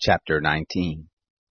Chapter 19.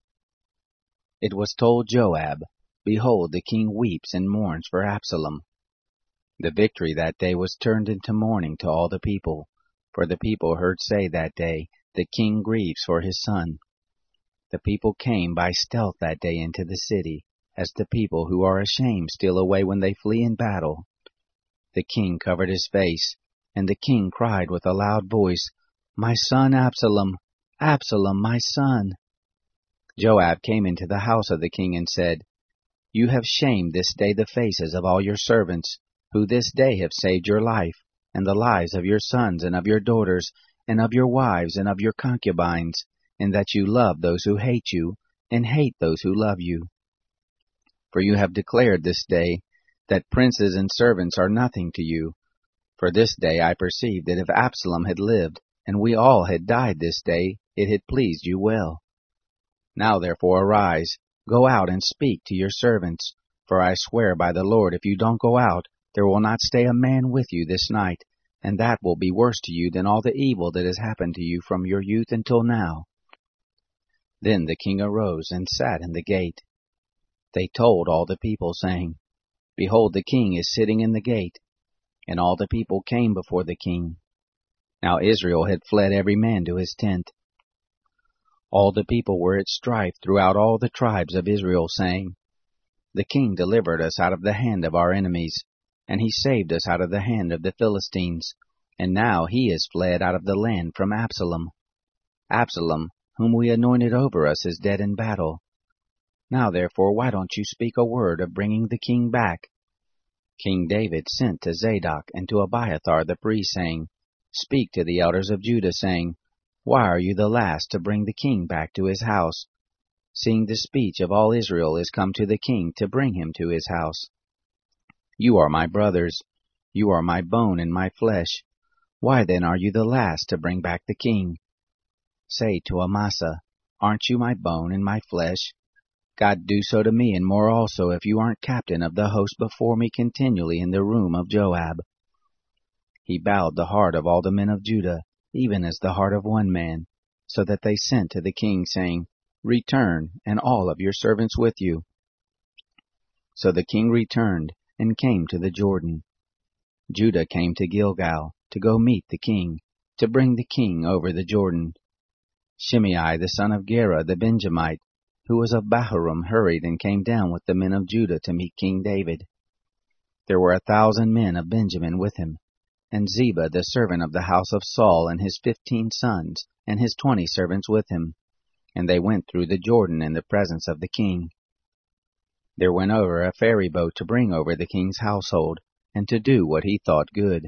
It was told Joab, Behold, the king weeps and mourns for Absalom. The victory that day was turned into mourning to all the people, for the people heard say that day, The king grieves for his son. The people came by stealth that day into the city, as the people who are ashamed steal away when they flee in battle. The king covered his face, and the king cried with a loud voice, My son Absalom! Absalom, my son! Joab came into the house of the king and said, You have shamed this day the faces of all your servants, who this day have saved your life, and the lives of your sons and of your daughters, and of your wives and of your concubines, in that you love those who hate you, and hate those who love you. For you have declared this day that princes and servants are nothing to you. For this day I perceive that if Absalom had lived, and we all had died this day, it had pleased you well. Now therefore arise, go out and speak to your servants, for I swear by the Lord, if you don't go out, there will not stay a man with you this night, and that will be worse to you than all the evil that has happened to you from your youth until now. Then the king arose and sat in the gate. They told all the people, saying, Behold, the king is sitting in the gate. And all the people came before the king. Now Israel had fled every man to his tent. All the people were at strife throughout all the tribes of Israel, saying, The king delivered us out of the hand of our enemies, and he saved us out of the hand of the Philistines, and now he is fled out of the land from Absalom. Absalom, whom we anointed over us, is dead in battle. Now therefore why don't you speak a word of bringing the king back? King David sent to Zadok and to Abiathar the priest, saying, Speak to the elders of Judah, saying, Why are you the last to bring the king back to his house, seeing the speech of all Israel is come to the king to bring him to his house? You are my brothers, you are my bone and my flesh. Why then are you the last to bring back the king? Say to Amasa, Aren't you my bone and my flesh? God do so to me and more also, if you aren't captain of the host before me continually in the room of Joab. He bowed the heart of all the men of Judah, even as the heart of one man, so that they sent to the king, saying, Return, and all of your servants with you. So the king returned, and came to the Jordan. Judah came to Gilgal, to go meet the king, to bring the king over the Jordan. Shimei the son of Gera the Benjamite, who was of Bahurim, hurried and came down with the men of Judah to meet King David. There were 1,000 men of Benjamin with him, and Ziba the servant of the house of Saul, and his 15 sons, and his 20 servants with him, and they went through the Jordan in the presence of the king. There went over a ferry boat to bring over the king's household, and to do what he thought good.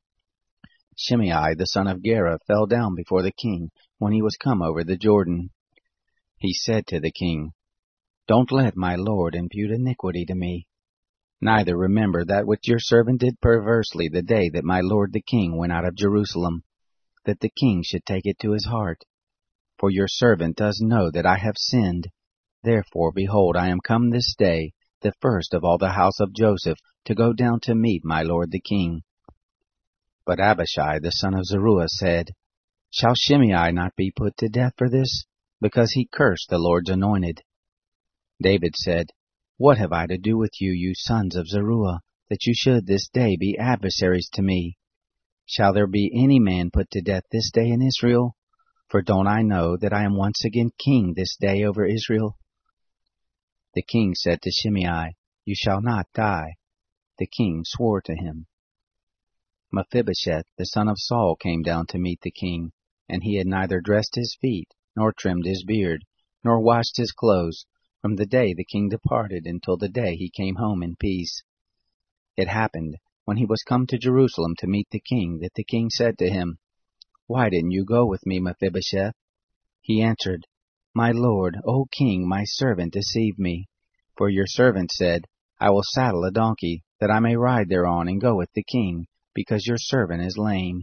Shimei the son of Gera fell down before the king when he was come over the Jordan. He said to the king, Don't let my lord impute iniquity to me. Neither remember that which your servant did perversely the day that my lord the king went out of Jerusalem, that the king should take it to his heart. For your servant does know that I have sinned. Therefore, behold, I am come this day, the first of all the house of Joseph, to go down to meet my lord the king. But Abishai the son of Zeruiah said, Shall Shimei not be put to death for this, because he cursed the Lord's anointed? David said, What have I to do with you, you sons of Zeruiah, that you should this day be adversaries to me? Shall there be any man put to death this day in Israel? For don't I know that I am once again king this day over Israel? The king said to Shimei, You shall not die. The king swore to him. Mephibosheth the son of Saul came down to meet the king, and he had neither dressed his feet, nor trimmed his beard, nor washed his clothes, from the day the king departed until the day he came home in peace. It happened, when he was come to Jerusalem to meet the king, that the king said to him, Why didn't you go with me, Mephibosheth? He answered, My lord, O king, my servant deceived me. For your servant said, I will saddle a donkey, that I may ride thereon and go with the king, because your servant is lame.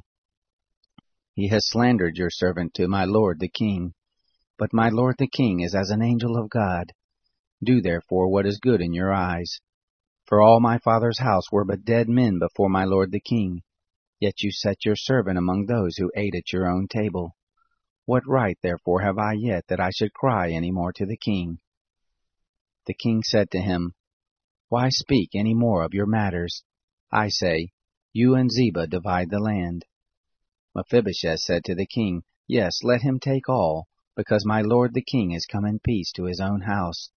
He has slandered your servant to my lord the king. But my lord the king is as an angel of God. Do therefore what is good in your eyes. For all my father's house were but dead men before my lord the king. Yet you set your servant among those who ate at your own table. What right therefore have I yet that I should cry any more to the king? The king said to him, Why speak any more of your matters? I say, You and Ziba divide the land. Mephibosheth said to the king, Yes, let him take all, because my lord the king is come in peace to his own house.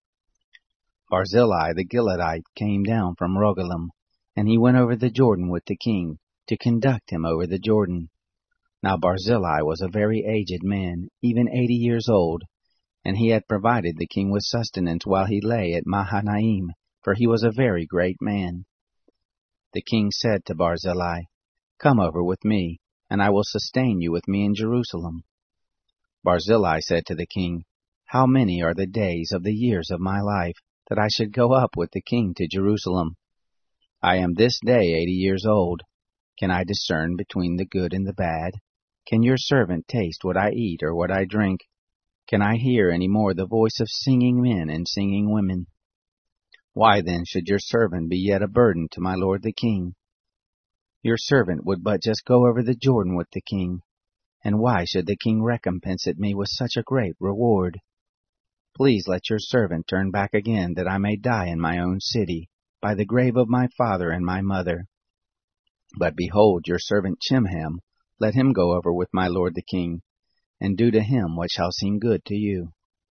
Barzillai the Gileadite came down from Rogelim, and he went over the Jordan with the king, to conduct him over the Jordan. Now Barzillai was a very aged man, even 80 years old, and he had provided the king with sustenance while he lay at Mahanaim, for he was a very great man. The king said to Barzillai, Come over with me, and I will sustain you with me in Jerusalem. Barzillai said to the king, How many are the days of the years of my life, that I should go up with the king to Jerusalem? I am this day 80 years old. Can I discern between the good and the bad? Can your servant taste what I eat or what I drink? Can I hear any more the voice of singing men and singing women? Why then should your servant be yet a burden to my lord the king? Your servant would but just go over the Jordan with the king, and why should the king recompense me with such a great reward? Please let your servant turn back again, that I may die in my own city, by the grave of my father and my mother. But behold, your servant Chimham, let him go over with my lord the king, and do to him what shall seem good to you.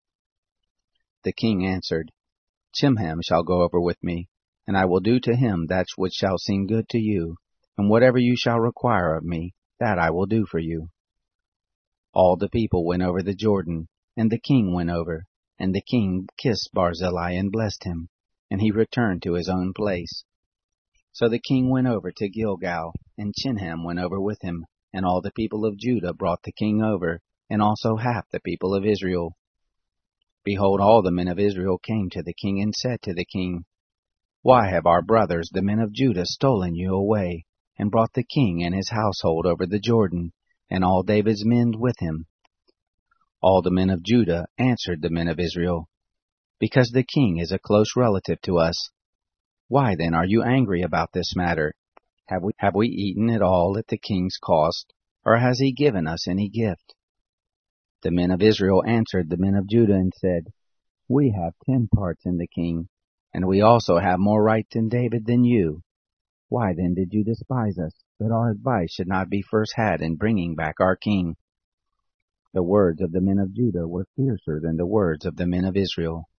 The king answered, Chimham shall go over with me, and I will do to him that which shall seem good to you, and whatever you shall require of me, that I will do for you. All the people went over the Jordan, and the king went over, and the king kissed Barzillai and blessed him, and he returned to his own place. So the king went over to Gilgal, and Chimham went over with him, and all the people of Judah brought the king over, and also half the people of Israel. Behold, all the men of Israel came to the king and said to the king, Why have our brothers, the men of Judah, stolen you away, and brought the king and his household over the Jordan, and all David's men with him? All the men of Judah answered the men of Israel, Because the king is a close relative to us. Why then are you angry about this matter? Have we eaten at all at the king's cost, or has he given us any gift? The men of Israel answered the men of Judah and said, We have 10 parts in the king, and we also have more right in David than you. Why then did you despise us, that our advice should not be first had in bringing back our king? The words of the men of Judah were fiercer than the words of the men of Israel.